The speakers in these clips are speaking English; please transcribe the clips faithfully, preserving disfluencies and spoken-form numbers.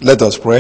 Let us pray.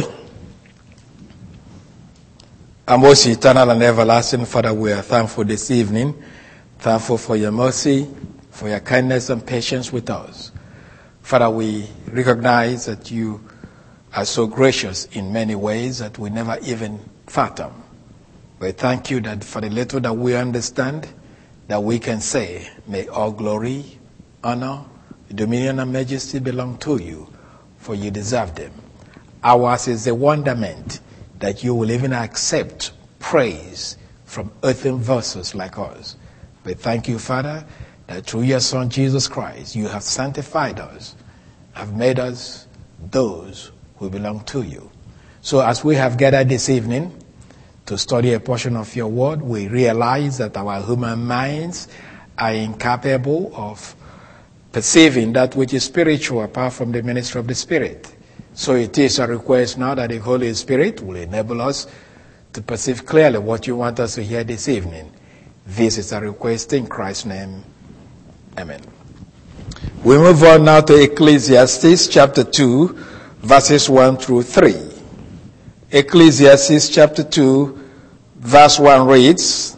Our most eternal and everlasting Father, we are thankful this evening. Thankful for your mercy, for your kindness and patience with us. Father, we recognize that you are so gracious in many ways that we never even fathom. We thank you that for the little that we understand, that we can say, may all glory, honor, dominion, and majesty belong to you, for you deserve them. Ours is the wonderment that you will even accept praise from earthen vessels like us. We thank you, Father, that through your Son, Jesus Christ, you have sanctified us, have made us those who belong to you. So as we have gathered this evening to study a portion of your word, we realize that our human minds are incapable of perceiving that which is spiritual apart from the ministry of the Spirit. So it is a request now that the Holy Spirit will enable us to perceive clearly what you want us to hear this evening. This is a request in Christ's name. Amen. We move on now to Ecclesiastes chapter two, verses one through three. Ecclesiastes chapter two, verse one reads,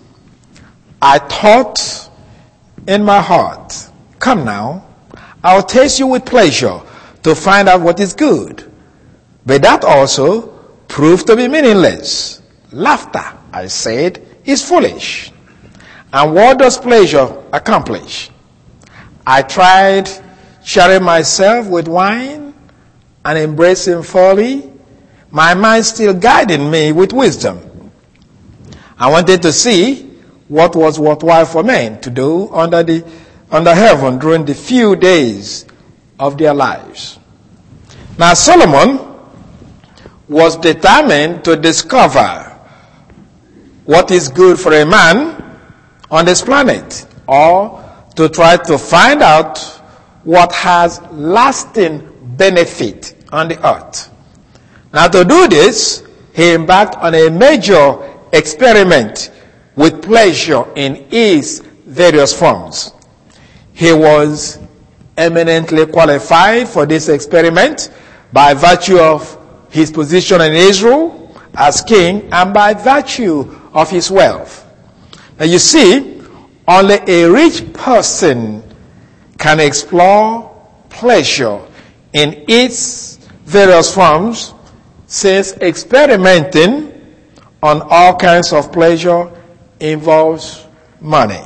I thought in my heart, come now, I'll taste you with pleasure to find out what is good. But that also proved to be meaningless. Laughter, I said, is foolish. And what does pleasure accomplish? I tried sharing myself with wine and embracing folly, my mind still guiding me with wisdom. I wanted to see what was worthwhile for men to do under the under heaven during the few days of their lives. Now Solomon was determined to discover what is good for a man on this planet, or to try to find out what has lasting benefit on the earth. Now to do this, he embarked on a major experiment with pleasure in its various forms. He was eminently qualified for this experiment by virtue of his position in Israel as king and by virtue of his wealth. Now you see, only a rich person can explore pleasure in its various forms, since experimenting on all kinds of pleasure involves money.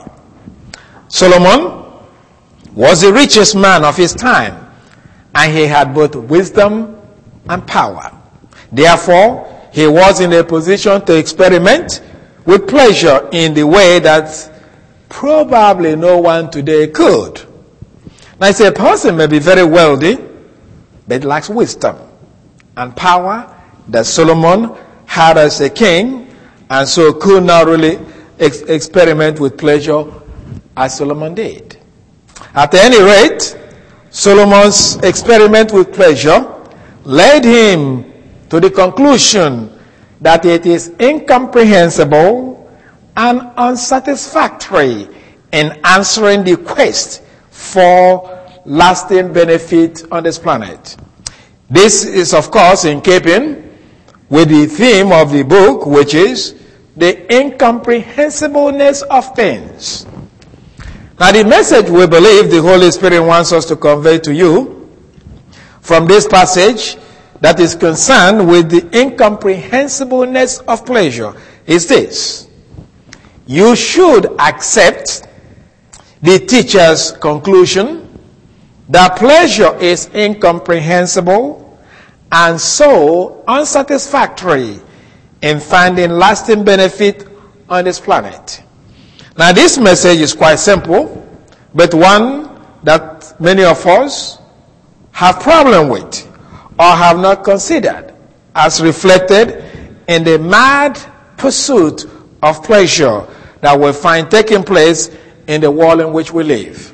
Solomon was the richest man of his time, and he had both wisdom and power. Therefore, he was in a position to experiment with pleasure in the way that probably no one today could. Now, I say a person may be very wealthy, but lacks wisdom and power that Solomon had as a king, and so could not really ex- experiment with pleasure as Solomon did. At any rate, Solomon's experiment with pleasure led him to the conclusion that it is incomprehensible and unsatisfactory in answering the quest for lasting benefit on this planet. This is, of course, in keeping with the theme of the book, which is the incomprehensibleness of things. Now, the message we believe the Holy Spirit wants us to convey to you from this passage that is concerned with the incomprehensibleness of pleasure is this. You should accept the teacher's conclusion that pleasure is incomprehensible and so unsatisfactory in finding lasting benefit on this planet. Now, this message is quite simple, but one that many of us have problem with or have not considered, as reflected in the mad pursuit of pleasure that we find taking place in the world in which we live.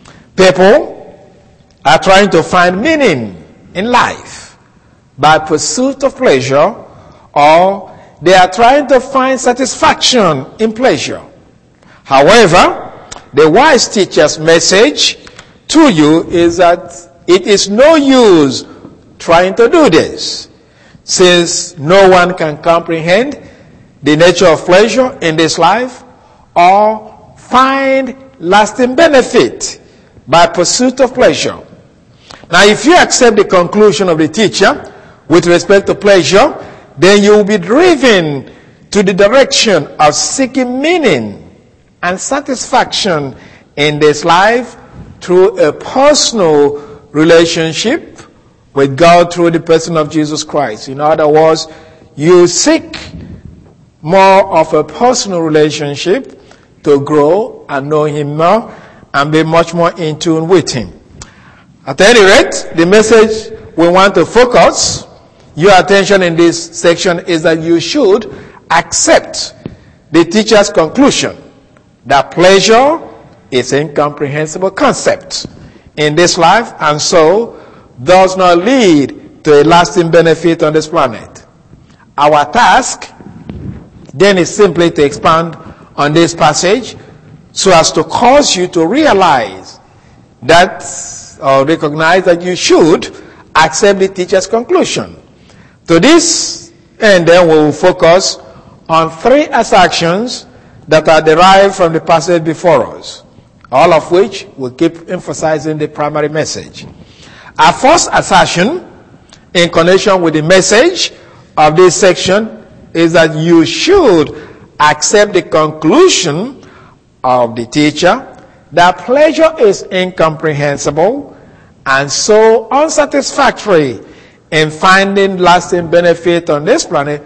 People are trying to find meaning in life by pursuit of pleasure, or they are trying to find satisfaction in pleasure. However, the wise teacher's message to you is that it is no use trying to do this, since no one can comprehend the nature of pleasure in this life or find lasting benefit by pursuit of pleasure. Now, if you accept the conclusion of the teacher with respect to pleasure, then you will be driven to the direction of seeking meaning and satisfaction in this life through a personal relationship with God through the person of Jesus Christ. In other words, you seek more of a personal relationship to grow and know Him more and be much more in tune with Him. At any rate, the message we want to focus your attention in this section is that you should accept the teacher's conclusion that pleasure is an incomprehensible concept in this life and so does not lead to a lasting benefit on this planet. Our task then is simply to expand on this passage so as to cause you to realize that or recognize that you should accept the teacher's conclusion. To this end, then we will focus on three assertions that are derived from the passage before us, all of which will keep emphasizing the primary message. Our first assertion in connection with the message of this section is that you should accept the conclusion of the teacher that pleasure is incomprehensible and so unsatisfactory in finding lasting benefit on this planet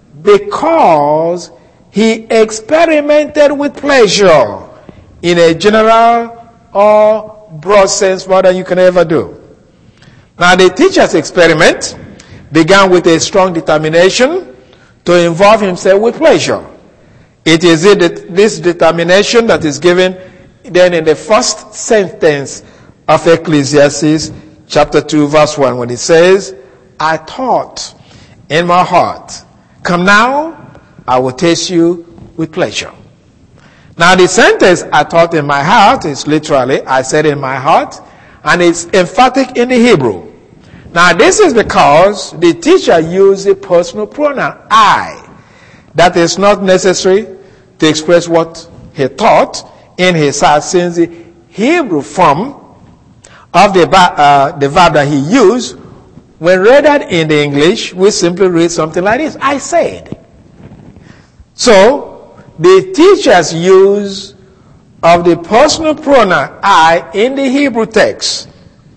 because he experimented with pleasure in a general or broad sense more than you can ever do. Now, the teacher's experiment began with a strong determination to involve himself with pleasure. It is it, this determination that is given then in the first sentence of Ecclesiastes chapter two verse one when it says, I thought in my heart, come now, I will taste you with pleasure. Now the sentence, I thought in my heart, is literally, I said in my heart, and it's emphatic in the Hebrew. Now this is because the teacher used the personal pronoun, I. That is not necessary to express what he thought in his heart, since the Hebrew form of the, uh, the verb that he used, when read out in the English, we simply read something like this, I said. So, the teacher's use of the personal pronoun I in the Hebrew text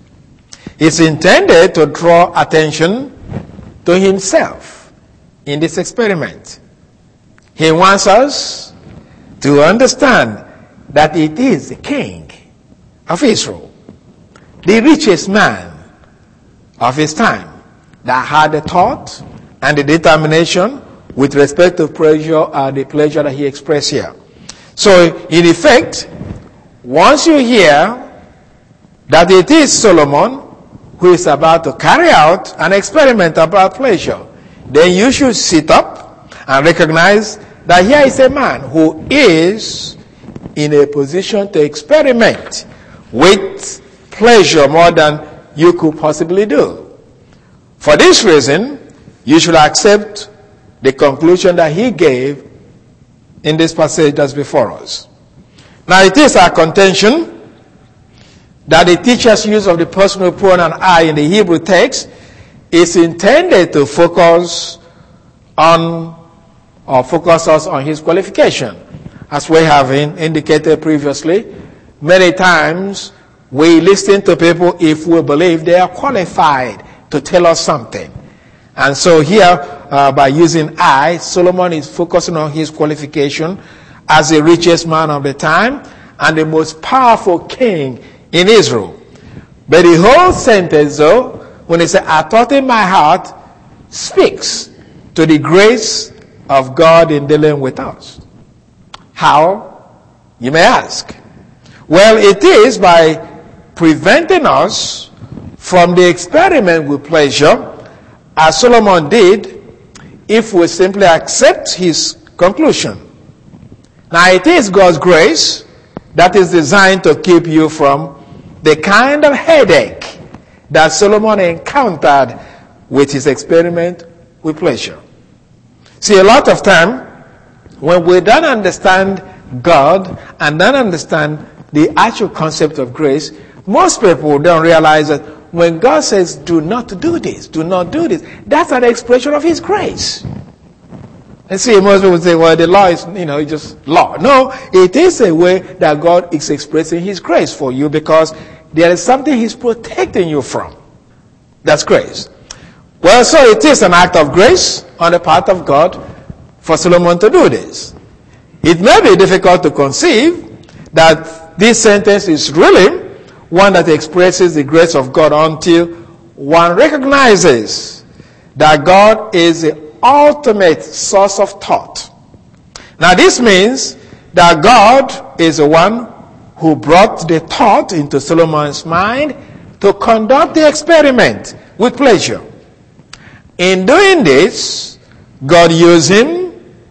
is intended to draw attention to himself in this experiment. He wants us to understand that it is the king of Israel, the richest man of his time, that had the thought and the determination with respect to pleasure, uh, the pleasure that he expressed here. So, in effect, once you hear that it is Solomon who is about to carry out an experiment about pleasure, then you should sit up and recognize that here is a man who is in a position to experiment with pleasure more than you could possibly do. For this reason, you should accept the conclusion that he gave in this passage that's before us. Now, it is our contention that the teacher's use of the personal pronoun I in the Hebrew text is intended to focus on or focus us on his qualification. As we have in, indicated previously, many times we listen to people if we believe they are qualified to tell us something. And so here, uh, by using I, Solomon is focusing on his qualification as the richest man of the time and the most powerful king in Israel. But the whole sentence, though, when he said, I thought in my heart, speaks to the grace of God in dealing with us. How? You may ask. Well, it is by preventing us from the experiment with pleasure, as Solomon did, if we simply accept his conclusion. Now, it is God's grace that is designed to keep you from the kind of headache that Solomon encountered with his experiment with pleasure. See, a lot of time, when we don't understand God and don't understand the actual concept of grace, most people don't realize that when God says, do not do this, do not do this, that's an expression of His grace. And see, most people say, well, the law is, you know, just law. No, it is a way that God is expressing His grace for you because there is something He's protecting you from. That's grace. Well, so it is an act of grace on the part of God for Solomon to do this. It may be difficult to conceive that this sentence is really one that expresses the grace of God until one recognizes that God is the ultimate source of thought. Now this means that God is the one who brought the thought into Solomon's mind to conduct the experiment with pleasure. In doing this, God used him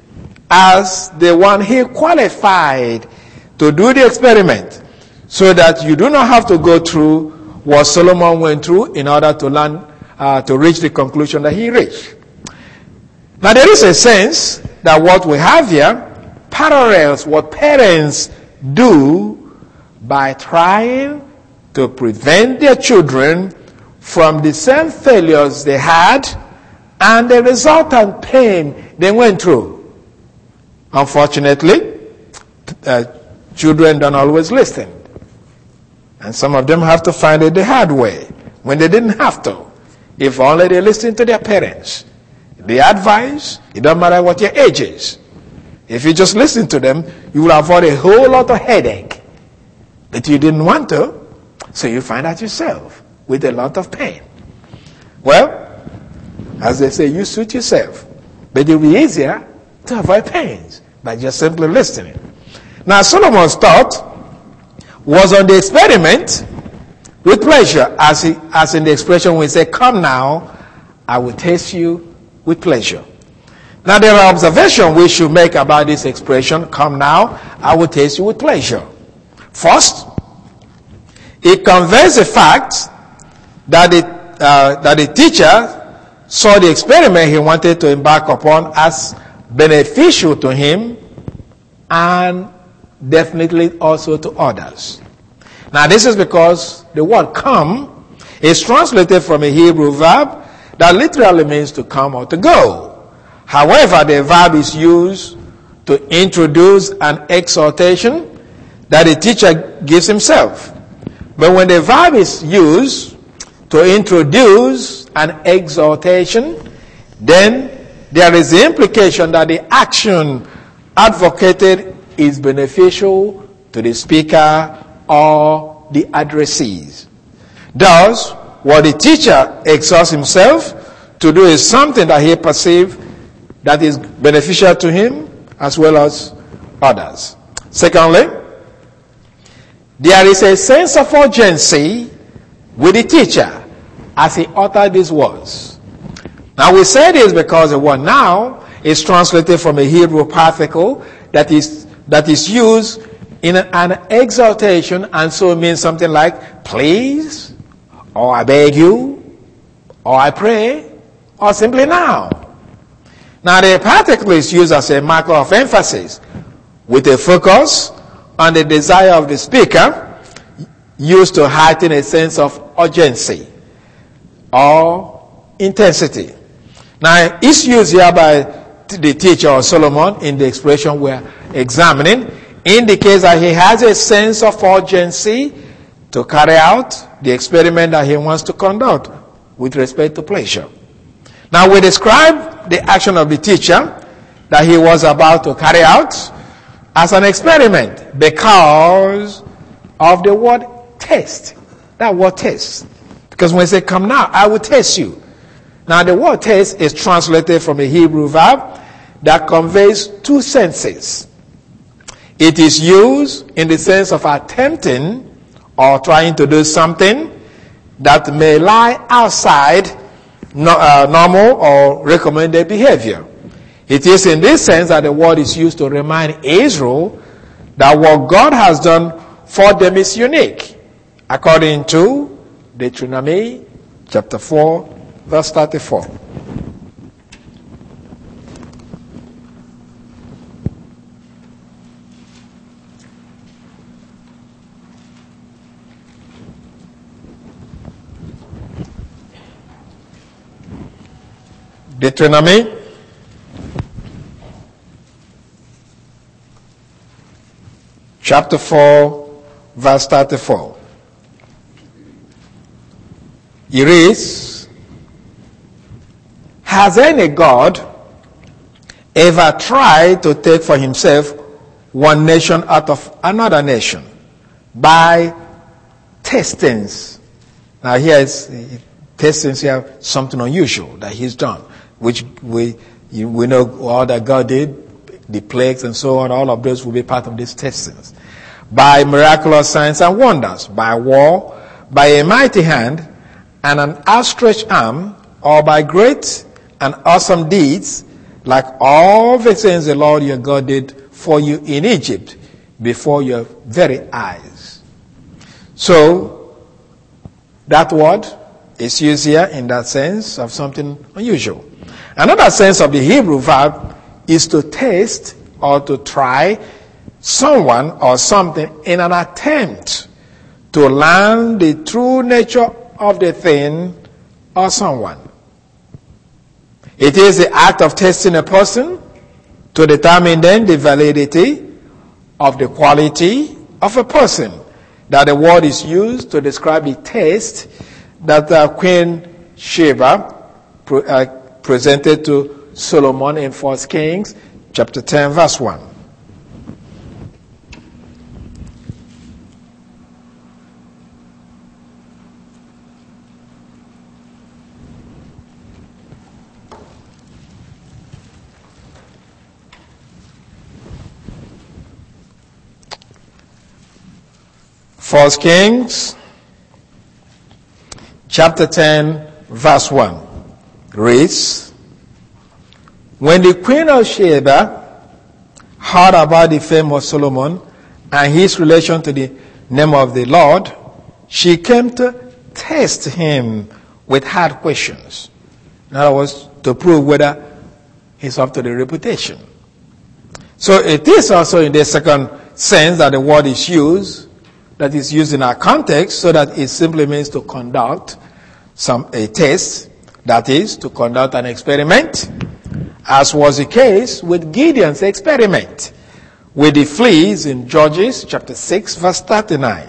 as the one He qualified to do the experiment, so that you do not have to go through what Solomon went through in order to learn, uh, to reach the conclusion that he reached. Now there is a sense that what we have here parallels what parents do by trying to prevent their children from the same failures they had and the resultant pain they went through. Unfortunately, uh, children don't always listen. And some of them have to find it the hard way when they didn't have to. If only they listen to their parents. The advice, it doesn't matter what your age is. If you just listen to them, you will avoid a whole lot of headache that you didn't want to, so you find out yourself with a lot of pain. Well, as they say, you suit yourself. But it will be easier to avoid pains by just simply listening. Now, Solomon's thought was on the experiment with pleasure, as, he, as in the expression we say, come now, I will taste you with pleasure. Now, there are observations we should make about this expression, come now, I will taste you with pleasure. First, it conveys the fact that the, uh, that the teacher saw the experiment he wanted to embark upon as beneficial to him and definitely also to others. Now this is because the word come is translated from a Hebrew verb that literally means to come or to go. However, the verb is used to introduce an exhortation that the teacher gives himself. But when the verb is used to introduce an exhortation, then there is the implication that the action advocated is beneficial to the speaker or the addressees. Thus, what the teacher exhorts himself to do is something that he perceives that is beneficial to him as well as others. Secondly, there is a sense of urgency with the teacher as he uttered these words. Now we say this because the word now is translated from a Hebrew particle that is that is used in an exhortation, and so it means something like please, or I beg you, or I pray, or simply now. Now the particle is used as a marker of emphasis with a focus on the desire of the speaker, used to heighten a sense of urgency or intensity. Now it's used here by the teacher or Solomon in the expression we're examining, indicates that he has a sense of urgency to carry out the experiment that he wants to conduct with respect to pleasure. Now we describe the action of the teacher that he was about to carry out as an experiment because of the word test. That word test. Because when we say come now, I will test you. Now the word test is translated from a Hebrew verb that conveys two senses. It is used in the sense of attempting or trying to do something that may lie outside no, uh, normal or recommended behavior. It is in this sense that the word is used to remind Israel that what God has done for them is unique, according to Deuteronomy chapter four, verse thirty-four. Deuteronomy chapter four, verse thirty-four. It reads, has any God ever tried to take for himself one nation out of another nation by testings? Now here is testings here, something unusual that he's done, which we we know all that God did, the plagues and so on, all of those will be part of these testings. By miraculous signs and wonders, by war, by a mighty hand and an outstretched arm, or by great and awesome deeds, like all the things the Lord your God did for you in Egypt before your very eyes. So, that word is used here in that sense of something unusual. Another sense of the Hebrew verb is to taste or to try someone or something in an attempt to learn the true nature of the thing or someone. It is the act of testing a person to determine then the validity of the quality of a person. That the word is used to describe the test that uh, Queen Sheba pre- uh, presented to Solomon in First Kings chapter ten, verse one. First Kings chapter ten, verse one reads, when the queen of Sheba heard about the fame of Solomon and his relation to the name of the Lord, she came to test him with hard questions. In other words, to prove whether he's up to the reputation. So it is also in the second sense that the word is used, that is used in our context, so that it simply means to conduct some a test, that is, to conduct an experiment, as was the case with Gideon's experiment with the fleas in Judges chapter six, verse thirty-nine.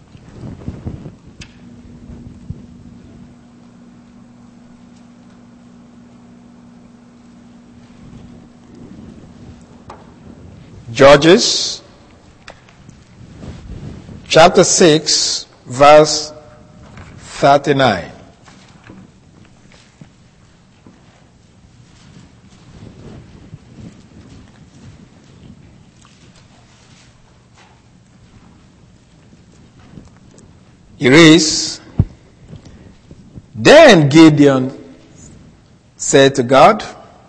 Judges chapter six, verse thirty-nine. It reads, then Gideon said to God,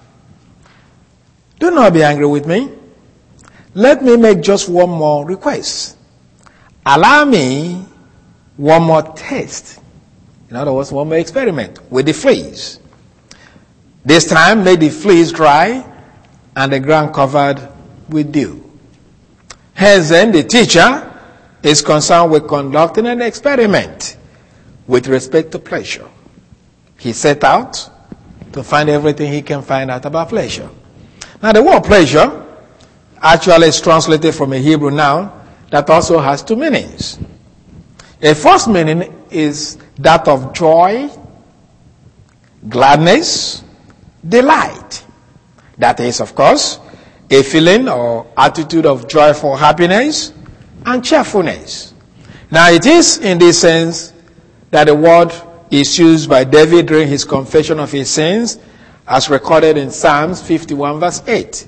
do not be angry with me. Let me make just one more request. Allow me one more test. In other words, one more experiment with the fleas. This time, make the fleas dry and the ground covered with dew. Hence then, the teacher is concerned with conducting an experiment with respect to pleasure. He set out to find everything he can find out about pleasure. Now, the word pleasure actually is translated from a Hebrew noun that also has two meanings. A first meaning is that of joy, gladness, delight. That is, of course, a feeling or attitude of joyful happiness and cheerfulness. Now, it is in this sense that the word is used by David during his confession of his sins, as recorded in Psalms fifty-one, verse eight.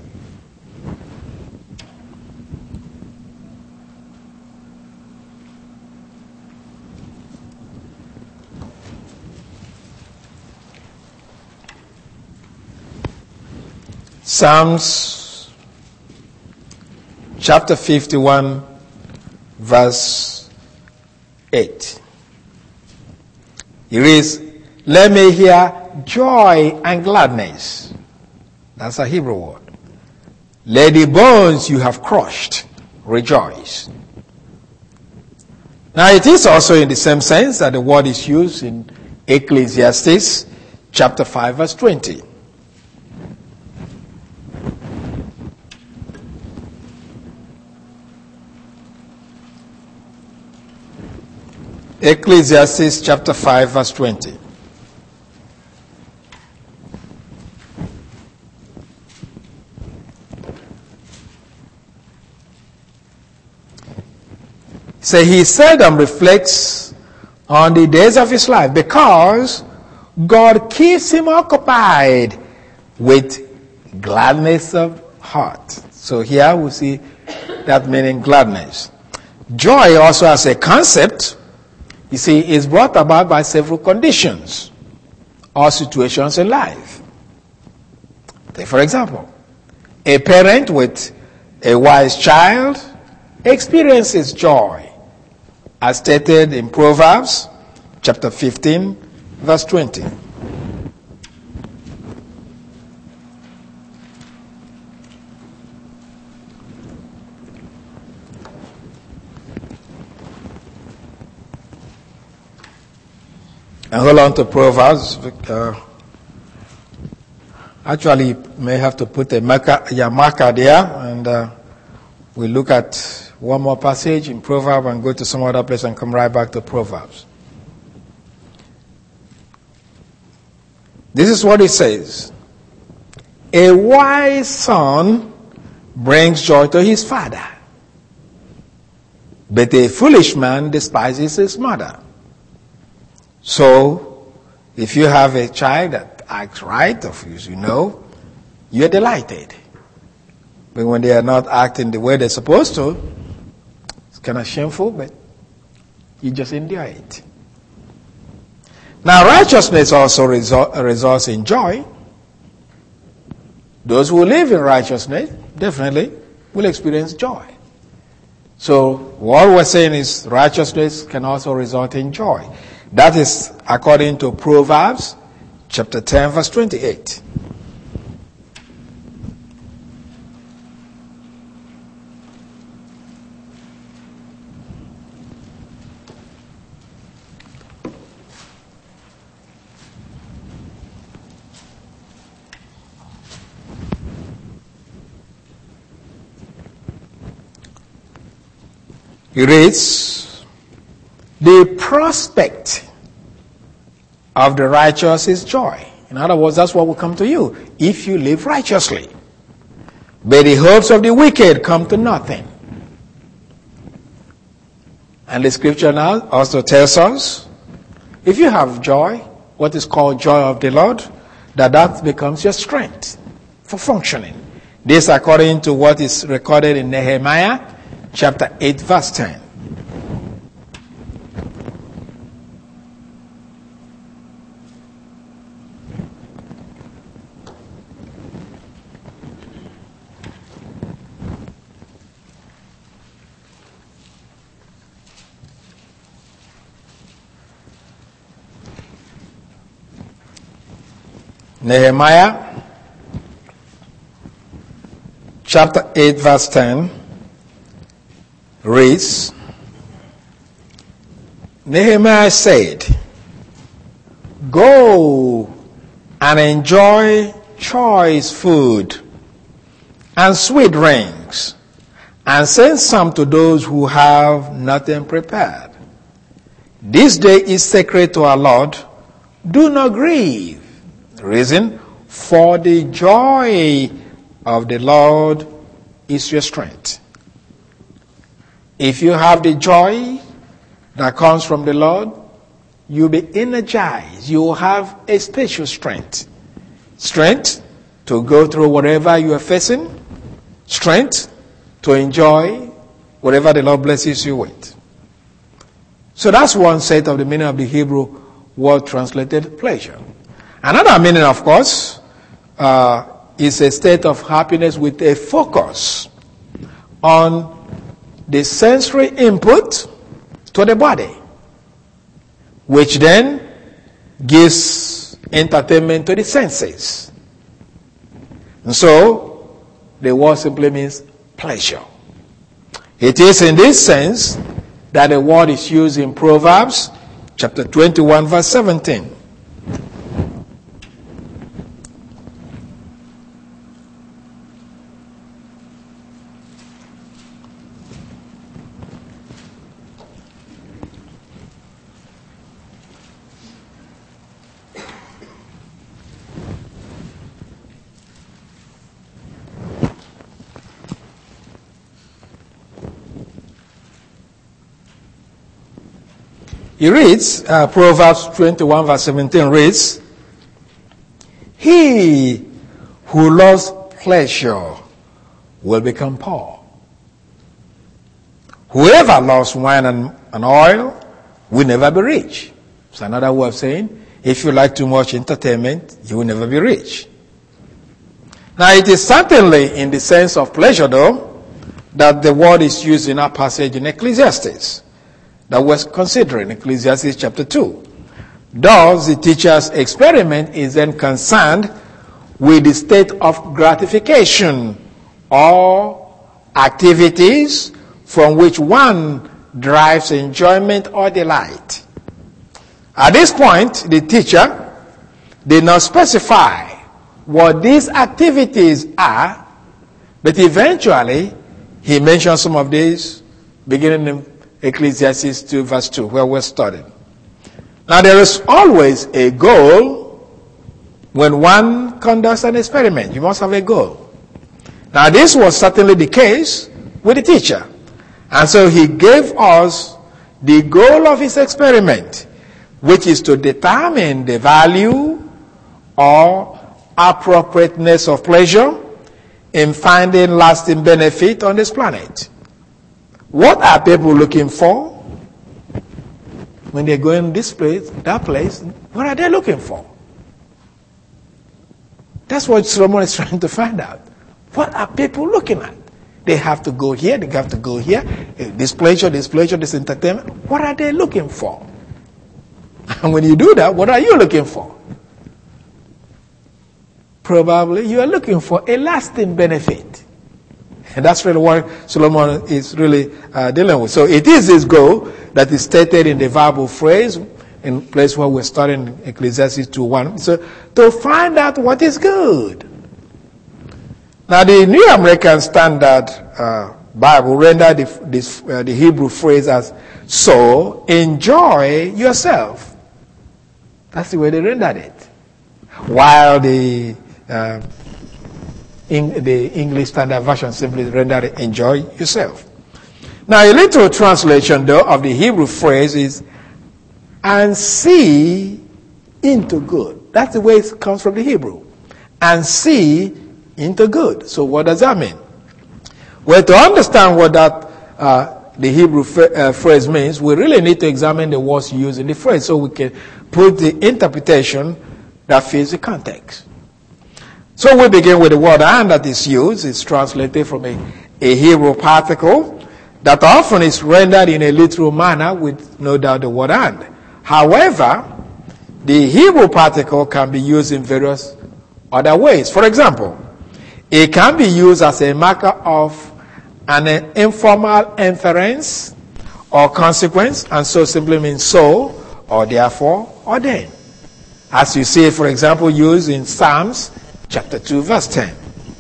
Psalms chapter fifty-one, verse eight. It reads, let me hear joy and gladness. That's a Hebrew word. Let the bones you have crushed rejoice. Now it is also in the same sense that the word is used in Ecclesiastes chapter five, verse twenty. Ecclesiastes chapter five, verse twenty. Say he seldom reflects on the days of his life because God keeps him occupied with gladness of heart. So here we see that meaning gladness. Joy also as a concept, you see, is brought about by several conditions or situations in life. Take for example, a parent with a wise child experiences joy, as stated in Proverbs chapter fifteen, verse twenty. And hold on to Proverbs. Uh, actually, you may have to put a marker, your marker there, and uh, we look at one more passage in Proverbs and go to some other place and come right back to Proverbs. This is what it says. A wise son brings joy to his father, but a foolish man despises his mother. So, if you have a child that acts right, or you know, you're delighted. But when they are not acting the way they're supposed to, it's kind of shameful, but you just enjoy it. Now, righteousness also result, results in joy. Those who live in righteousness definitely will experience joy. So, what we're saying is righteousness can also result in joy. That is according to Proverbs chapter ten, verse twenty-eight. It reads, the prospect of the righteous is joy. In other words, that's what will come to you if you live righteously. But the hopes of the wicked come to nothing. And the scripture now also tells us, if you have joy, what is called joy of the Lord, that that becomes your strength for functioning. This according to what is recorded in Nehemiah chapter eight, verse ten. Nehemiah chapter eight, verse ten reads, Nehemiah said, go and enjoy choice food and sweet drinks, and send some to those who have nothing prepared. This day is sacred to our Lord. Do not grieve. Reason, for the joy of the Lord is your strength. If you have the joy that comes from the Lord, you'll be energized. You will have a special strength. Strength to go through whatever you are facing. Strength to enjoy whatever the Lord blesses you with. So that's one set of the meaning of the Hebrew word translated pleasure. Another meaning, of course, uh, is a state of happiness with a focus on the sensory input to the body, which then gives entertainment to the senses. And so, the word simply means pleasure. It is in this sense that the word is used in Proverbs chapter twenty-one, verse seventeen. He reads, uh, Proverbs twenty-one verse seventeen reads, he who loves pleasure will become poor. Whoever loves wine and, and oil will never be rich. It's another way of saying, if you like too much entertainment, you will never be rich. Now, it is certainly in the sense of pleasure, though, that the word is used in our passage in Ecclesiastes that we're considering, Ecclesiastes chapter two. Thus, the teacher's experiment is then concerned with the state of gratification or activities from which one derives enjoyment or delight. At this point, the teacher did not specify what these activities are, but eventually he mentioned some of these beginning in Ecclesiastes two verse two, where we're studying. Now, there is always a goal when one conducts an experiment. You must have a goal. Now, this was certainly the case with the teacher. And so he gave us the goal of his experiment, which is to determine the value or appropriateness of pleasure in finding lasting benefit on this planet. What are people looking for when they go in this place, that place? What are they looking for? That's what Solomon is trying to find out. What are people looking at? They have to go here, they have to go here. This pleasure, this pleasure, this entertainment. What are they looking for? And when you do that, what are you looking for? Probably you are looking for a lasting benefit. And that's really what Solomon is really uh, dealing with. So it is his goal that is stated in the verbal phrase, in the place where we're studying Ecclesiastes two one. So to find out what is good. Now the New American Standard uh, Bible rendered the, this, uh, the Hebrew phrase as, so enjoy yourself. That's the way they rendered it. While the uh, in the English Standard Version simply rendered it, enjoy yourself. Now a literal translation though of the Hebrew phrase is, and see into good. That's the way it comes from the Hebrew. And see into good. So what does that mean? Well, to understand what that uh, the Hebrew f- uh, phrase means, we really need to examine the words used in the phrase so we can put the interpretation that fits the context. So we begin with the word and that is used. It's translated from a, a Hebrew particle that often is rendered in a literal manner with no doubt the word and. However, the Hebrew particle can be used in various other ways. For example, it can be used as a marker of an informal inference or consequence, and so simply means so, or therefore, or then. As you see, for example, used in Psalms chapter two, verse ten.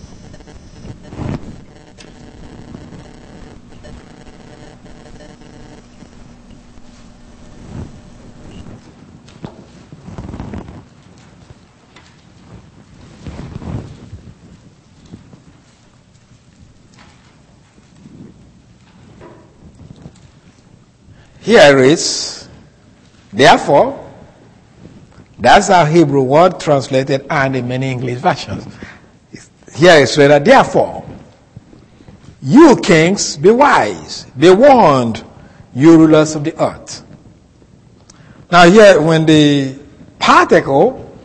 Here it is, therefore, that's our Hebrew word translated and in many English versions. Here it's read, therefore, you kings, be wise, be warned, you rulers of the earth. Now here, when the particle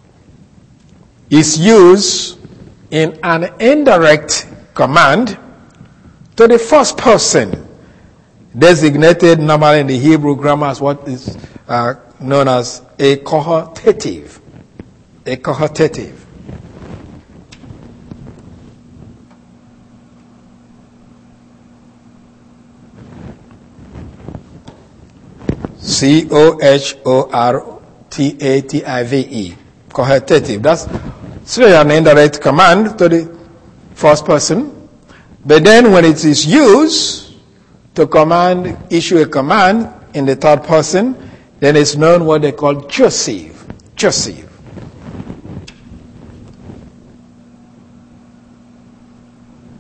is used in an indirect command to the first person, designated normally in the Hebrew grammar as what is uh, known as a cohortative. A cohortative. C O H O R T A T I V E. Cohortative. That's still an indirect command to the first person. But then when it is used to command, issue a command in the third person, then it's known what they call Joseph. Joseph.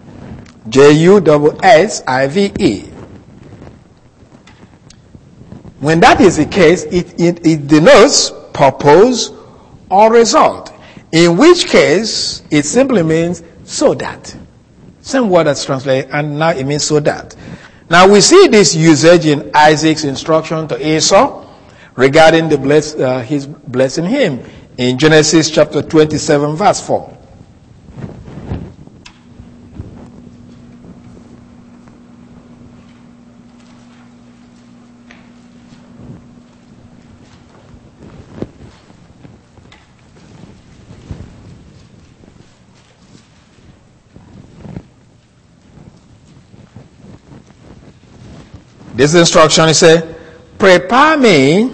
J U S S I V E. When that is the case, it, it, it denotes purpose or result. In which case, it simply means so that. Same word that's translated, and now it means so that. Now we see this usage in Isaac's instruction to Esau regarding the bless, uh, his blessing him in Genesis chapter twenty-seven, verse four. This instruction, he said, prepare me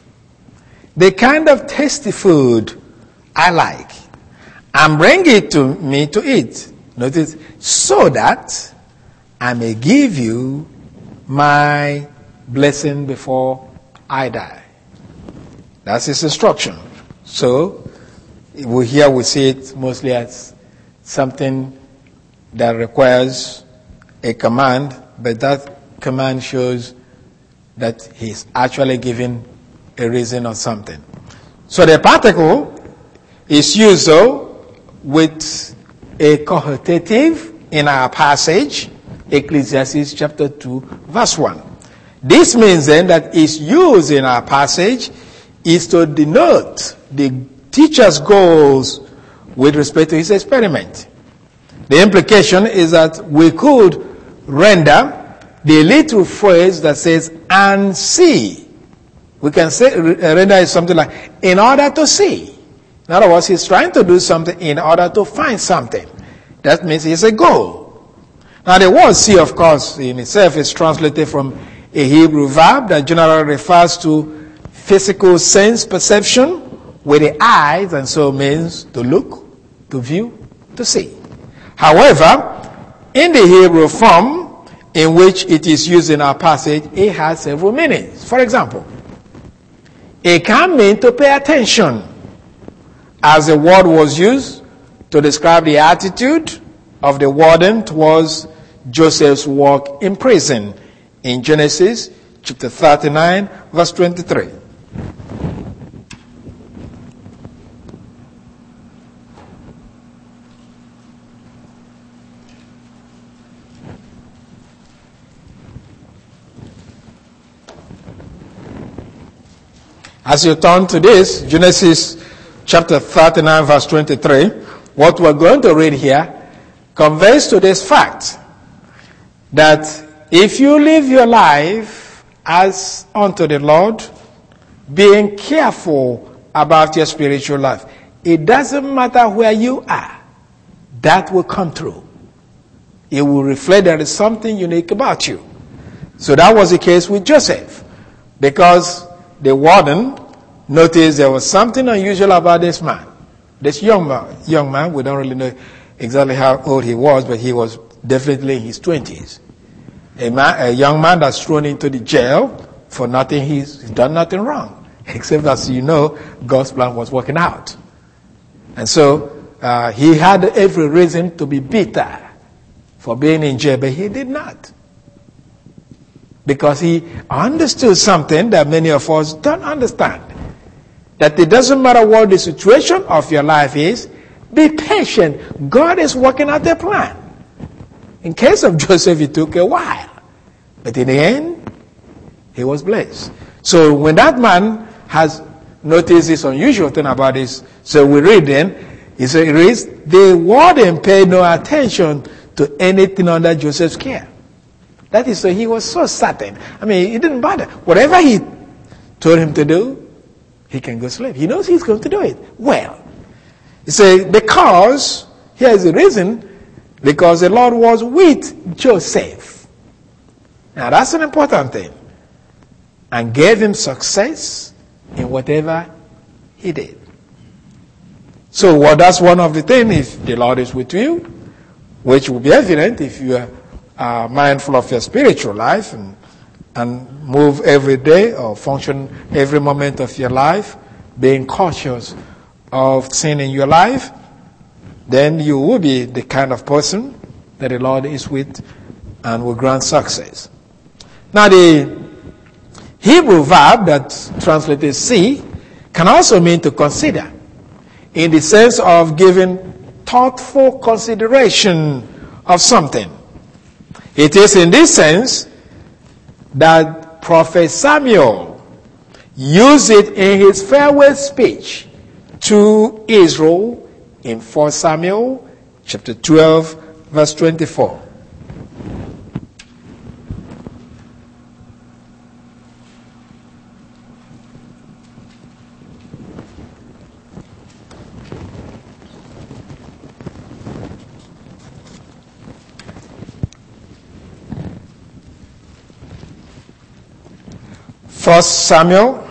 the kind of tasty food I like and bring it to me to eat. Notice, so that I may give you my blessing before I die. That's his instruction. So, we here we see it mostly as something that requires a command, but that command shows that he's actually giving a reason or something. So the particle is used though with a qualitative in our passage, Ecclesiastes chapter two, verse one. This means then that it's used in our passage is to denote the teacher's goals with respect to his experiment. The implication is that we could render the little phrase that says, and see. We can say, render it something like, in order to see. In other words, he's trying to do something in order to find something. That means it's a goal. Now the word see, of course, in itself is translated from a Hebrew verb that generally refers to physical sense perception with the eyes, and so means to look, to view, to see. However, in the Hebrew form, in which it is used in our passage, it has several meanings. For example, it can mean to pay attention, as the word was used to describe the attitude of the warden towards Joseph's work in prison in Genesis chapter thirty-nine, verse twenty-three. As you turn to this, Genesis chapter thirty-nine, verse twenty-three, what we're going to read here conveys to this fact that if you live your life as unto the Lord, being careful about your spiritual life, it doesn't matter where you are, that will come through. It will reflect there is something unique about you. So that was the case with Joseph, because the warden noticed there was something unusual about this man. This young man, young man, we don't really know exactly how old he was, but he was definitely in his twenties. A, man, a young man that's thrown into the jail for nothing, he's, he's done nothing wrong. Except, as you know, God's plan was working out. And so, uh, he had every reason to be bitter for being in jail, but he did not. Because he understood something that many of us don't understand. That it doesn't matter what the situation of your life is, be patient. God is working out the plan. In case of Joseph, it took a while. But in the end, he was blessed. So when that man has noticed this unusual thing about this, so we read then, he says, the warden paid no attention to anything under Joseph's care. That is, so he was so certain. I mean, it didn't bother. Whatever he told him to do, he can go slave. He knows he's going to do it. Well, he said, because, here is the reason, because the Lord was with Joseph. Now that's an important thing. And gave him success in whatever he did. So well, that's one of the things, if the Lord is with you, which will be evident if you are Uh, mindful of your spiritual life and, and move every day or function every moment of your life, being cautious of sin in your life, then you will be the kind of person that the Lord is with and will grant success. Now the Hebrew verb that's translated see can also mean to consider, in the sense of giving thoughtful consideration of something. It is in this sense that Prophet Samuel used it in his farewell speech to Israel in First Samuel chapter twelve, verse twenty-four. First Samuel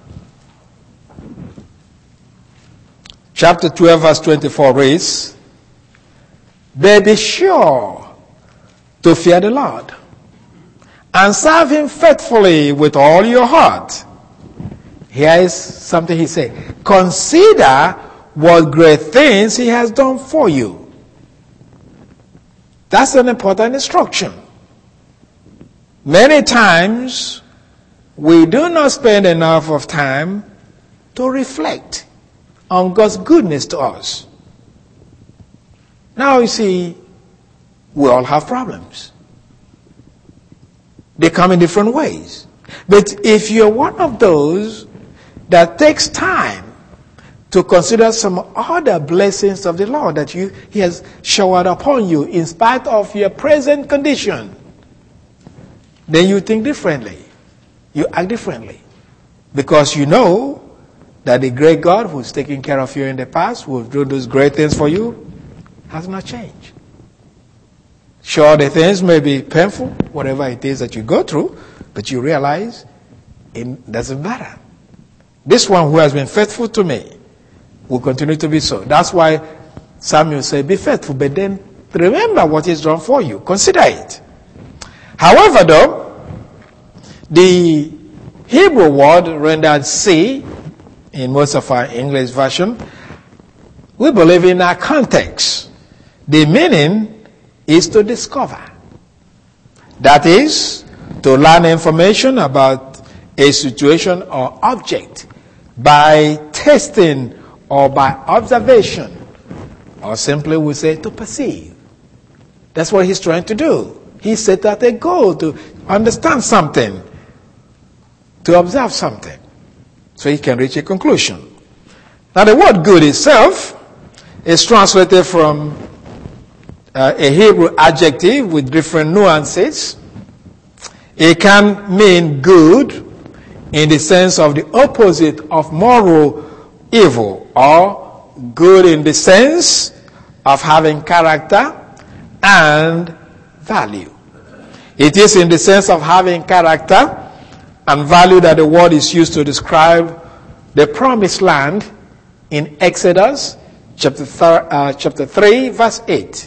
chapter twelve, verse twenty-four reads, "But be sure to fear the Lord and serve him faithfully with all your heart." Here is something he said. Consider what great things he has done for you. That's an important instruction. Many times, we do not spend enough of time to reflect on God's goodness to us. Now you see, we all have problems. They come in different ways. But if you're one of those that takes time to consider some other blessings of the Lord that you, He has showered upon you in spite of your present condition, then you think differently. You act differently. Because you know that the great God who's taken care of you in the past, who will do those great things for you, has not changed. Sure, the things may be painful, whatever it is that you go through, but you realize it doesn't matter. This one who has been faithful to me will continue to be so. That's why Samuel said, be faithful, but then remember what is done for you. Consider it. However, though, the Hebrew word rendered see in most of our English version, we believe in our context. The meaning is to discover. That is, to learn information about a situation or object by testing or by observation, or simply we say to perceive. That's what he's trying to do. He set out a goal to understand something, to observe something, so he can reach a conclusion. Now the word good itself is translated from uh, a Hebrew adjective with different nuances. It can mean good in the sense of the opposite of moral evil, or good in the sense of having character and value. It is in the sense of having character and value that the word is used to describe the promised land in Exodus chapter, th- uh, chapter three, verse eight.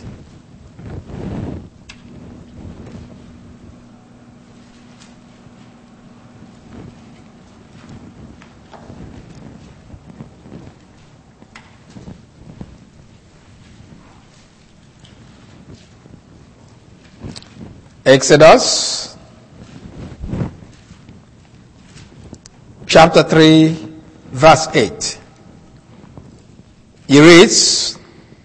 Exodus chapter three, verse eight. He reads,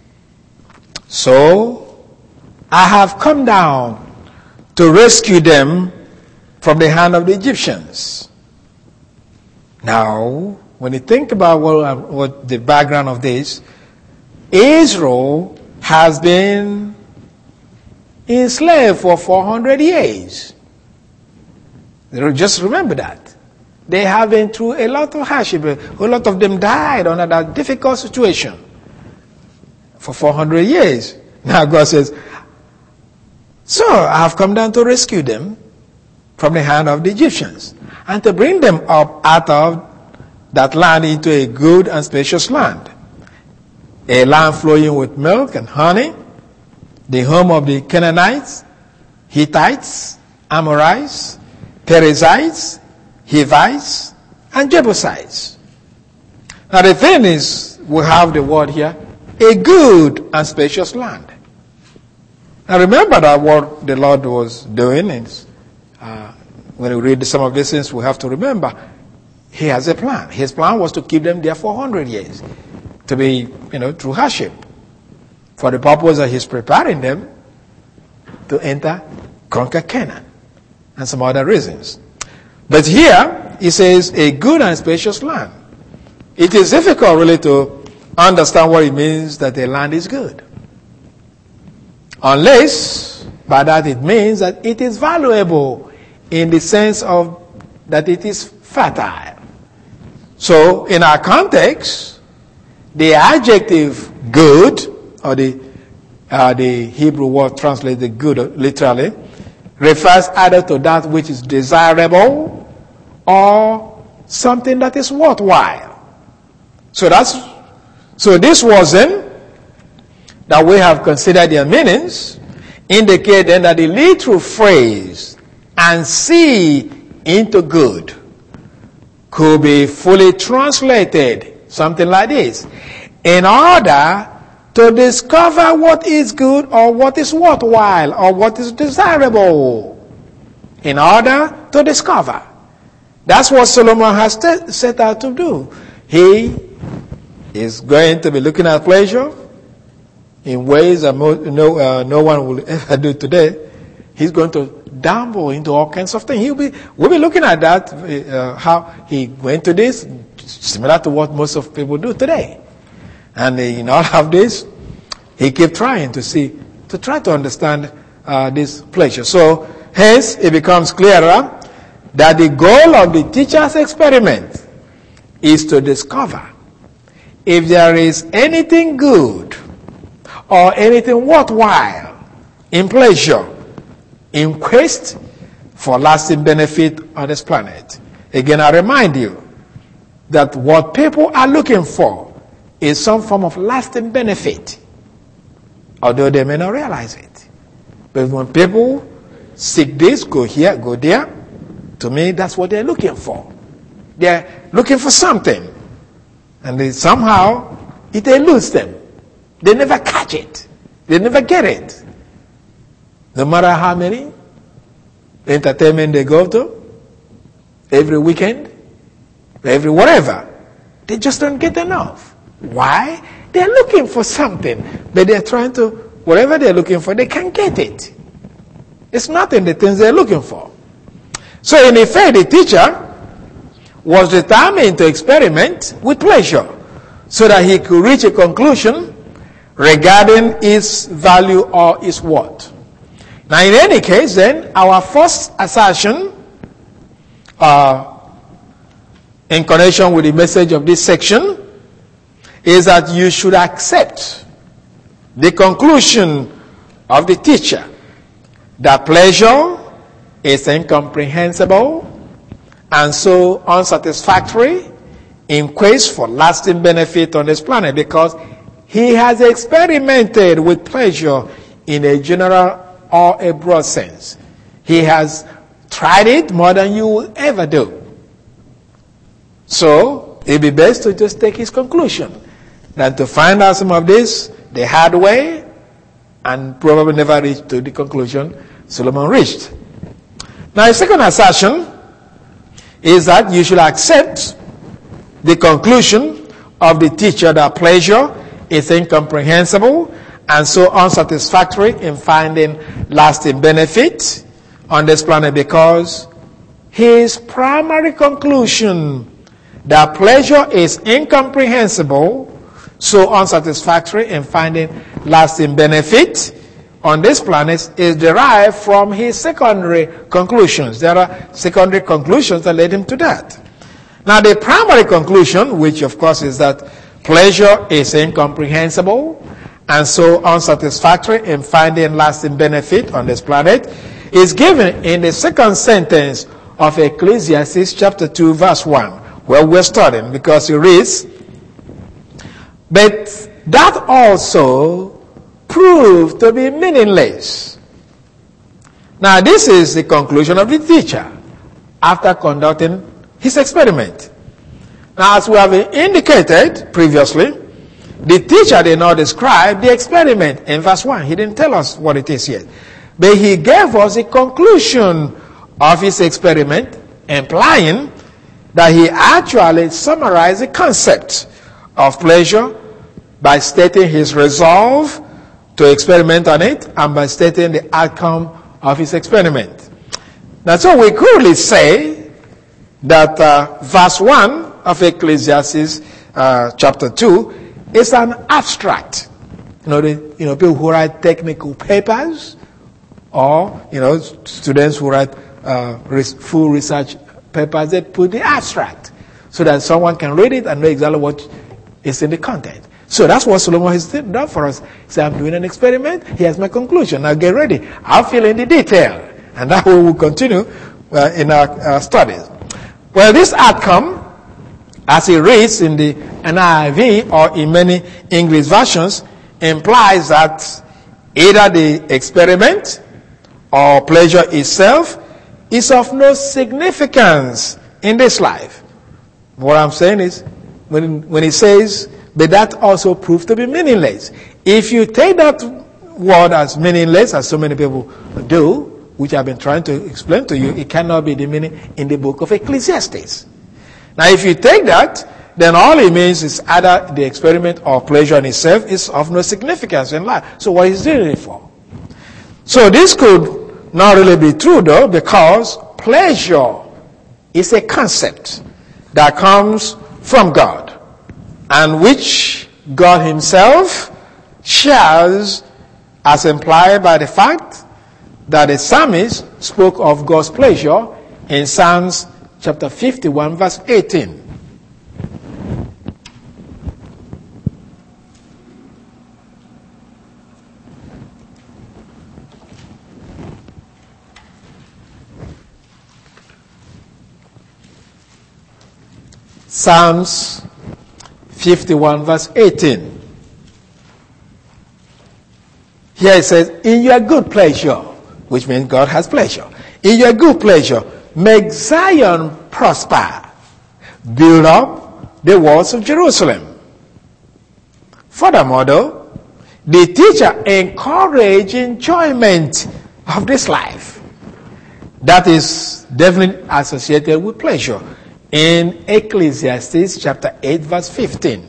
"So I have come down to rescue them from the hand of the Egyptians." Now, when you think about what, what the background of this, Israel has been enslaved for four hundred years. Just remember that. They have been through a lot of hardship. A lot of them died under that difficult situation for four hundred years. Now God says, so I have come down to rescue them from the hand of the Egyptians and to bring them up out of that land into a good and spacious land. A land flowing with milk and honey, the home of the Canaanites, Hittites, Amorites, Perizzites, Hivites, and Jebusites. Now the thing is, we have the word here, a good and spacious land. Now remember that what the Lord was doing is, uh, when we read some of these things, we have to remember he has a plan. His plan was to keep them there for one hundred years, to be, you know, through hardship, for the purpose that he's preparing them to enter, conquer Canaan, and some other reasons. But here, he says, a good and spacious land. It is difficult really to understand what it means that a land is good, unless by that it means that it is valuable in the sense of that it is fertile. So in our context, the adjective good, or the uh, the Hebrew word translated good literally, refers either to that which is desirable or something that is worthwhile. So that's so this wasn't that we have considered their meanings, indicate then that the literal phrase "and see into good" could be fully translated something like this: in order to discover what is good or what is worthwhile or what is desirable. In order to discover. That's what Solomon has t- set out to do. He is going to be looking at pleasure in ways that mo- no, uh, no one will ever do today. He's going to dabble into all kinds of things. He'll be, we'll be looking at that, uh, how he went to this, similar to what most of people do today. And uh, in all of this, he kept trying to see, to try to understand uh, this pleasure. So, hence, it becomes clearer that the goal of the teacher's experiment is to discover if there is anything good or anything worthwhile in pleasure in quest for lasting benefit on this planet. Again, I remind you that what people are looking for is some form of lasting benefit, although they may not realize it. But when people seek this, go here, go there, to me, that's what they're looking for. They're looking for something. And they, somehow, it eludes them. They never catch it. They never get it. No matter how many entertainment they go to, every weekend, every whatever, they just don't get enough. Why? They're looking for something, but they're trying to, whatever they're looking for, they can't get it. It's not in the things they're looking for. So in effect, the teacher was determined to experiment with pleasure so that he could reach a conclusion regarding its value or its worth. Now, in any case, then, our first assertion uh, in connection with the message of this section is that you should accept the conclusion of the teacher that pleasure is incomprehensible and so unsatisfactory in quest for lasting benefit on this planet, because he has experimented with pleasure in a general or a broad sense. He has tried it more than you will ever do. So it'd be best to just take his conclusion than to find out some of this the hard way and probably never reach to the conclusion Solomon reached. Now, the second assertion is that you should accept the conclusion of the teacher that pleasure is incomprehensible and so unsatisfactory in finding lasting benefit on this planet, because his primary conclusion that pleasure is incomprehensible, so unsatisfactory in finding lasting benefit on this planet, is derived from his secondary conclusions. There are secondary conclusions that led him to that. Now, the primary conclusion, which of course is that pleasure is incomprehensible and so unsatisfactory in finding lasting benefit on this planet, is given in the second sentence of Ecclesiastes chapter two, verse one, where we're studying, because it reads, "But that also proved to be meaningless." Now, this is the conclusion of the teacher after conducting his experiment. Now, as we have indicated previously, the teacher did not describe the experiment in verse one. He didn't tell us what it is yet. But he gave us a conclusion of his experiment, implying that he actually summarized the concept of pleasure by stating his resolve to experiment on it and by stating the outcome of his experiment. Now, so we could really say that uh, verse one of Ecclesiastes uh, chapter two is an abstract. You know, the, you know, people who write technical papers, or, you know, students who write uh, res- full research papers, they put the abstract so that someone can read it and know exactly what is in the content. So that's what Solomon has done for us. He said, I'm doing an experiment. Here's my conclusion. Now get ready. I'll fill in the detail. And that way we'll continue uh, in our uh, studies. Well, this outcome, as it reads in the N I V or in many English versions, implies that either the experiment or pleasure itself is of no significance in this life. What I'm saying is, when, when it says, but that also proved to be meaningless. If you take that word as meaningless, as so many people do, which I've been trying to explain to you, it cannot be the meaning in the book of Ecclesiastes. Now, if you take that, then all it means is either the experiment or pleasure in itself is of no significance in life. So what is doing it for? So this could not really be true, though, because pleasure is a concept that comes from God, and which God himself shares, as implied by the fact that the psalmist spoke of God's pleasure in Psalms chapter fifty-one, verse eighteen. Psalms fifty-one, verse eighteen. Here it says, in your good pleasure, which means God has pleasure. In your good pleasure, make Zion prosper. Build up the walls of Jerusalem. Furthermore, though, the teacher encourage enjoyment of this life. That is definitely associated with pleasure. In Ecclesiastes chapter eight, verse fifteen.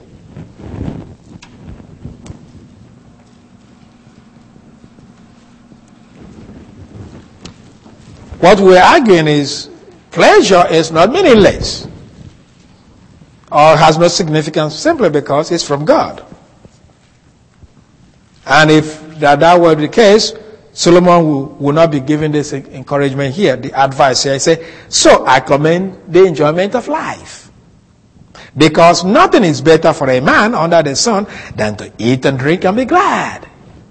What we're arguing is pleasure is not meaningless or has no significance simply because it's from God. And if that, that were the case, Solomon will, will not be giving this encouragement here, the advice here. He said, so I commend the enjoyment of life, because nothing is better for a man under the sun than to eat and drink and be glad.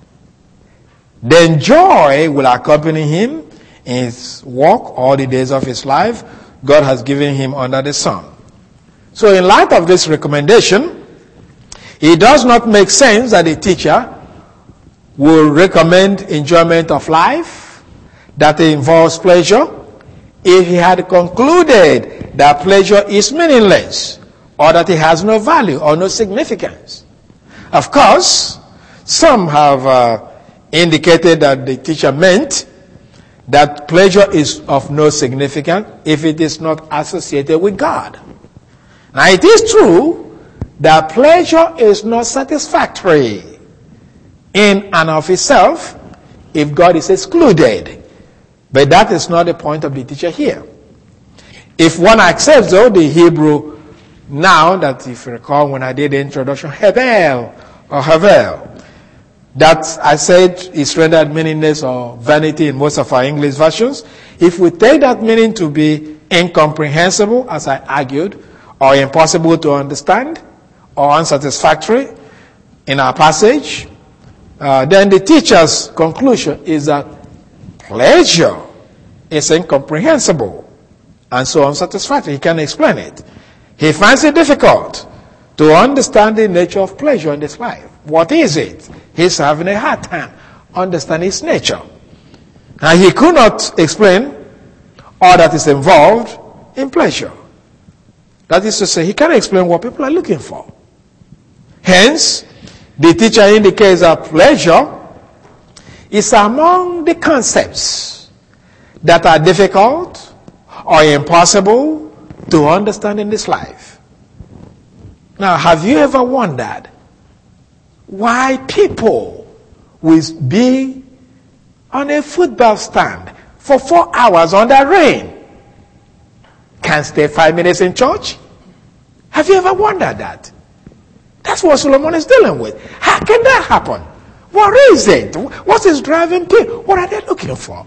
Then joy will accompany him in his walk all the days of his life God has given him under the sun. So in light of this recommendation, it does not make sense that a teacher will recommend enjoyment of life that involves pleasure if he had concluded that pleasure is meaningless or that it has no value or no significance. Of course, some have uh, indicated that the teacher meant that pleasure is of no significance if it is not associated with God. Now, it is true that pleasure is not satisfactory in and of itself if God is excluded. But that is not the point of the teacher here. If one accepts, though, the Hebrew noun that, if you recall when I did the introduction, Hevel or Havel, that I said is rendered meaningless or vanity in most of our English versions. If we take that meaning to be incomprehensible, as I argued, or impossible to understand, or unsatisfactory in our passage, uh, then the teacher's conclusion is that pleasure is incomprehensible and so unsatisfactory. He can't explain it. He finds it difficult to understand the nature of pleasure in this life. What is it? He's having a hard time understanding its nature. And he could not explain all that is involved in pleasure. That is to say, he cannot explain what people are looking for. Hence, the teacher indicates that pleasure is among the concepts that are difficult or impossible to understand in this life. Now, have you ever wondered why people will be on a football stand for four hours under rain? Can't stay five minutes in church? Have you ever wondered that? That's what Solomon is dealing with. How can that happen? What is it? What is driving people? What are they looking for?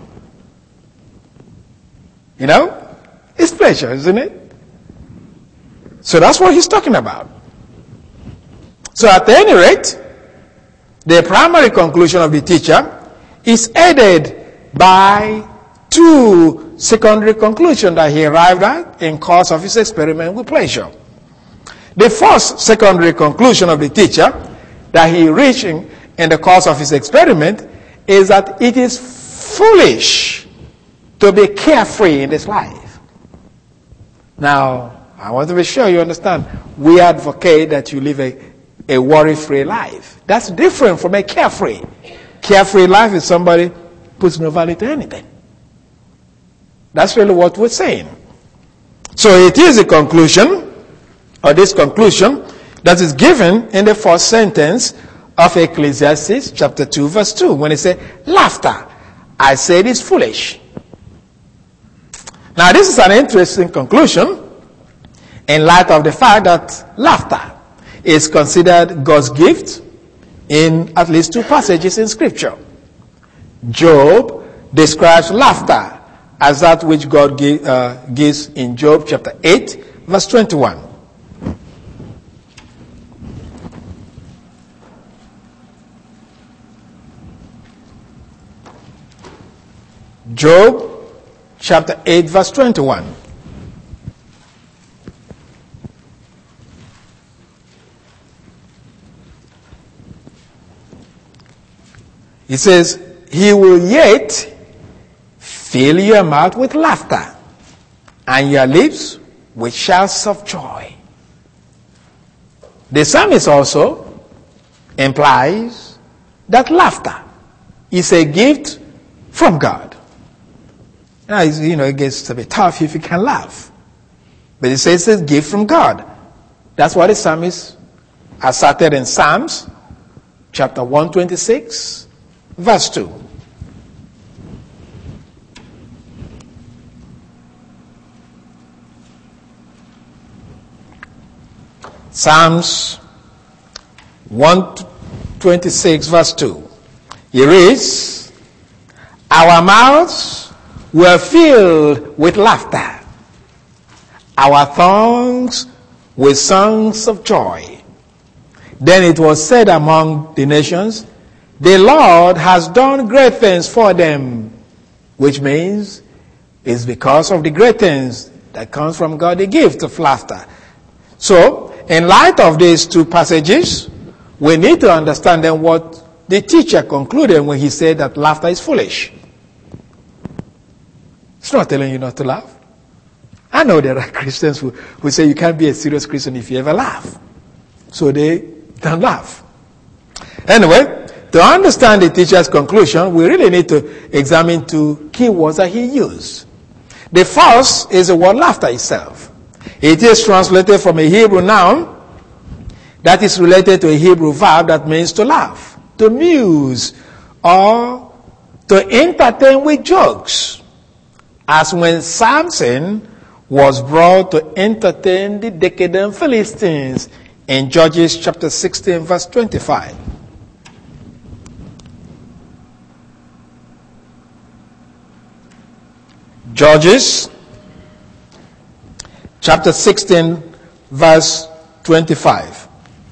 You know? It's pleasure, isn't it? So that's what he's talking about. So at any rate, the primary conclusion of the teacher is aided by two secondary conclusions that he arrived at in course of his experiment with pleasure. The first secondary conclusion of the teacher that he reached in, in the course of his experiment is that it is foolish to be carefree in this life. Now, I want to be sure you understand. We advocate that you live a, a worry-free life. That's different from a carefree. Carefree life is somebody puts no value to anything. That's really what we're saying. So it is a conclusion, or this conclusion, that is given in the first sentence of Ecclesiastes chapter two, verse two, when it says, laughter, I say it is foolish. Now this is an interesting conclusion in light of the fact that laughter is considered God's gift in at least two passages in Scripture. Job describes laughter as that which God give, uh, gives in Job chapter eight, verse twenty-one. Job chapter eight, verse twenty-one. It says, he will yet fill your mouth with laughter and your lips with shouts of joy. The psalmist also implies that laughter is a gift from God. Now, you know, it gets a bit tough if you can laugh. But it says it's a gift from God. That's what the psalmist asserted in Psalms chapter one twenty-six, verse two. Psalms one twenty-six, verse two. He reads, our mouths were filled with laughter, our tongues with songs of joy. Then it was said among the nations, the Lord has done great things for them, which means it's because of the great things that comes from God, the gift of laughter. So, in light of these two passages, we need to understand then what the teacher concluded when he said that laughter is foolish. It's not telling you not to laugh. I know there are Christians who, who say you can't be a serious Christian if you ever laugh. So they don't laugh. Anyway, to understand the teacher's conclusion, we really need to examine two key words that he used. The first is the word laughter itself. It is translated from a Hebrew noun that is related to a Hebrew verb that means to laugh, to muse, or to entertain with jokes. As when Samson was brought to entertain the decadent Philistines in Judges chapter sixteen, verse twenty-five. Judges chapter sixteen, verse twenty-five.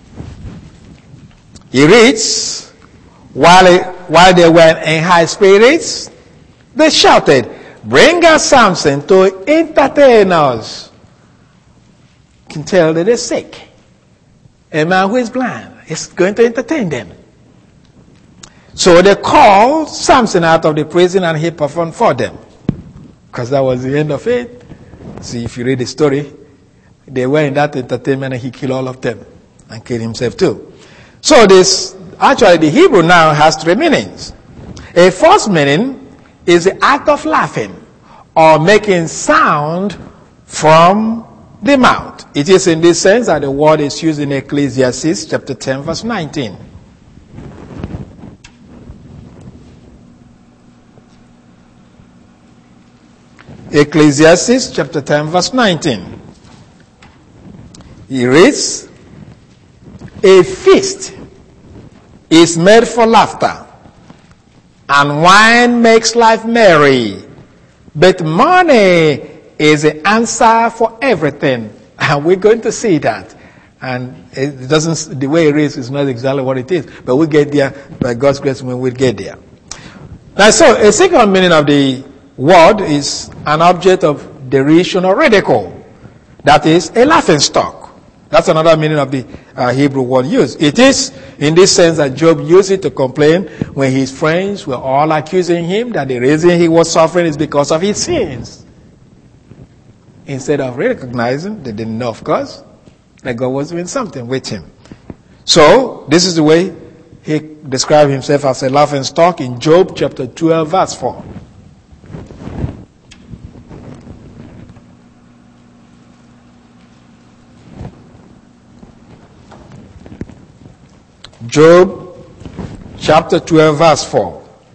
He reads, while, it, while they were in high spirits, they shouted, bring us Samson to entertain us. You can tell that they're sick. A man who is blind is going to entertain them. So they called Samson out of the prison and he performed for them. Because that was the end of it. See, if you read the story, they were in that entertainment and he killed all of them and killed himself too. So this, actually the Hebrew now has three meanings. A first meaning is the act of laughing. or making sound from the mouth. It is in this sense that the word is used in Ecclesiastes chapter ten, verse nineteen. Ecclesiastes chapter ten, verse nineteen. He reads, "A feast is made for laughter, and wine makes life merry, but money is the answer for everything." And we're going to see that. And it doesn't, the way it is is not exactly what it is, but we'll get there by God's grace when we get there. Now, so a second meaning of the word is an object of derision or ridicule. That is a laughing stock. That's another meaning of the uh, Hebrew word used. It is in this sense that Job used it to complain when his friends were all accusing him that the reason he was suffering is because of his sins. Instead of recognizing, they didn't know, of course, that God was doing something with him. So, this is the way he described himself as a laughing stock in Job chapter twelve, verse four. Job chapter twelve, verse four.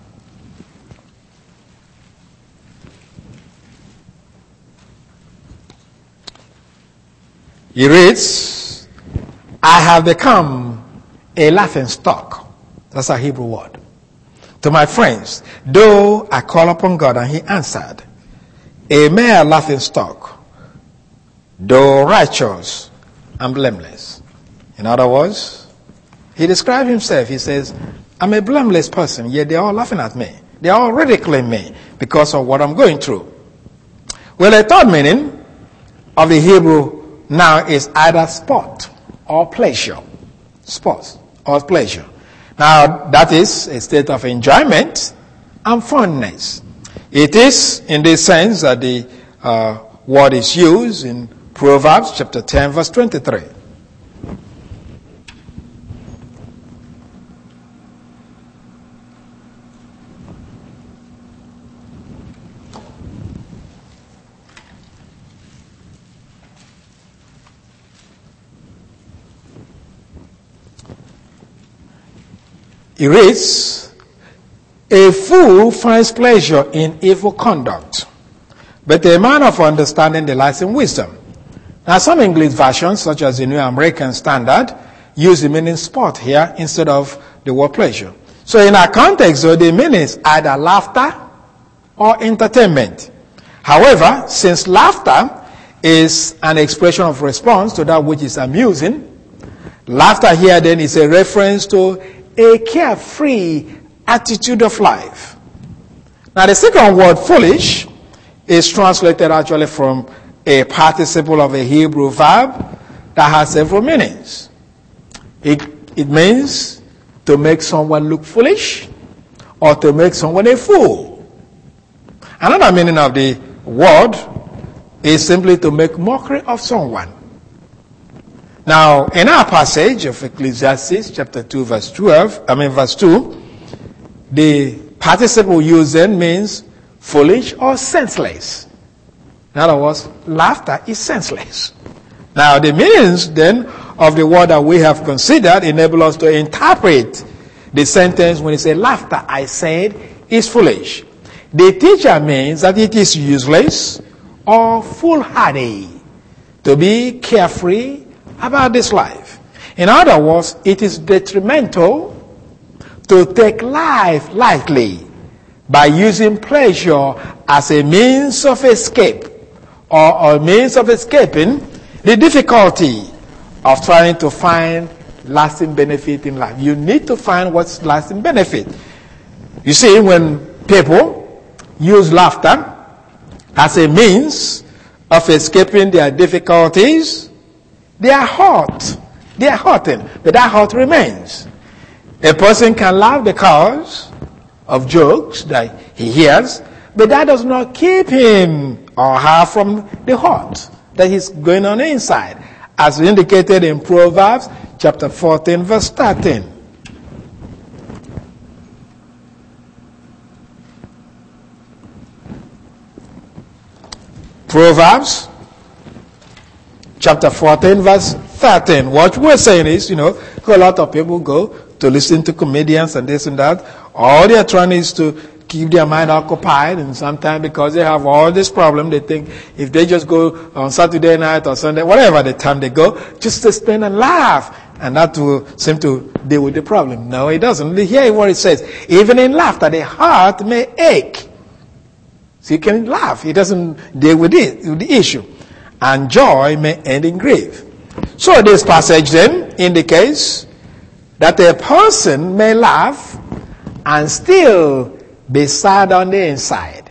He reads, "I have become a laughing stock." That's a Hebrew word. "To my friends, though I call upon God and he answered, a mere laughing stock, though righteous and blameless." In other words, he described himself. He says, "I'm a blameless person, yet they're all laughing at me. They're all ridiculing me because of what I'm going through." Well, a third meaning of the Hebrew now is either sport or pleasure. Sport or pleasure. Now, that is a state of enjoyment and fondness. It is in this sense that the uh, word is used in Proverbs chapter ten, verse twenty-three. It reads, "A fool finds pleasure in evil conduct, but a man of understanding delights in wisdom." Now, some English versions, such as the New American Standard, use the meaning sport here instead of the word pleasure. So in our context, though, the meaning is either laughter or entertainment. However, since laughter is an expression of response to that which is amusing, laughter here then is a reference to a carefree attitude of life. Now, the second word, foolish, is translated actually from a participle of a Hebrew verb that has several meanings. It, it means to make someone look foolish or to make someone a fool. Another meaning of the word is simply to make mockery of someone. Now, in our passage of Ecclesiastes chapter two, verse twelve, I mean verse two, the participle used then means foolish or senseless. In other words, laughter is senseless. Now, the meanings then of the word that we have considered enable us to interpret the sentence when it says, "Laughter, I said, is foolish." The teacher means that it is useless or foolhardy to be carefree about this life. In other words, it is detrimental to take life lightly by using pleasure as a means of escape or a means of escaping the difficulty of trying to find lasting benefit in life. You need to find what's lasting benefit. You see, when people use laughter as a means of escaping their difficulties, they are hurt. They are hurting, but that hurt remains. A person can laugh because of jokes that he hears, but that does not keep him or her from the hurt that is going on inside, as indicated in Proverbs chapter fourteen, verse thirteen. Proverbs chapter fourteen, verse thirteen. What we're saying is, you know, a lot of people go to listen to comedians and this and that. All they're trying is to keep their mind occupied, and sometimes because they have all this problem, they think if they just go on Saturday night or Sunday, whatever the time they go, just to spend and laugh, and that will seem to deal with the problem. No, it doesn't. Hear what it says. Even in laughter, the heart may ache. So you can laugh. It doesn't deal with it, with the issue. And joy may end in grief. So this passage then indicates that a person may laugh and still be sad on the inside.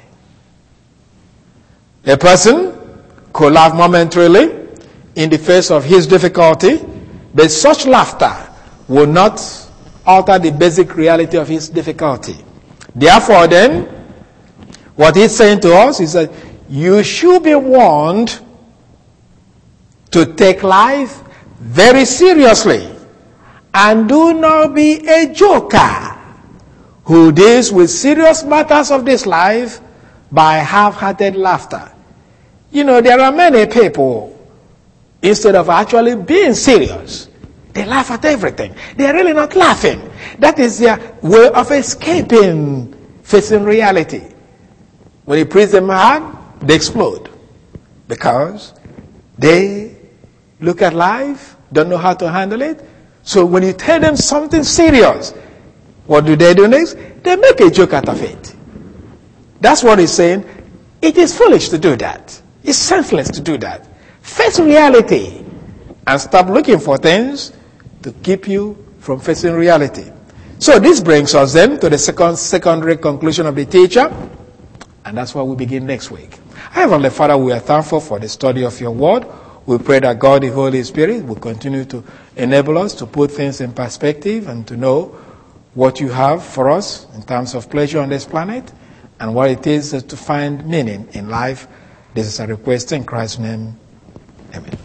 A person could laugh momentarily in the face of his difficulty, but such laughter will not alter the basic reality of his difficulty. Therefore then, what he's saying to us is that you should be warned to take life very seriously and do not be a joker who deals with serious matters of this life by half-hearted laughter. You know, there are many people, instead of actually being serious, they laugh at everything. They are really not laughing. That is their way of escaping facing reality. When you press them hard, they explode. Because they look at life, don't know how to handle it. So when you tell them something serious, what do they do next? They make a joke out of it. That's what he's saying. It is foolish to do that. It's senseless to do that. Face reality and stop looking for things to keep you from facing reality. So this brings us then to the second secondary conclusion of the teacher, and that's where we begin next week. Heavenly Father, we are thankful for the study of your word. We pray that God, the Holy Spirit, will continue to enable us to put things in perspective and to know what you have for us in terms of pleasure on this planet and what it is to find meaning in life. This is a request in Christ's name. Amen.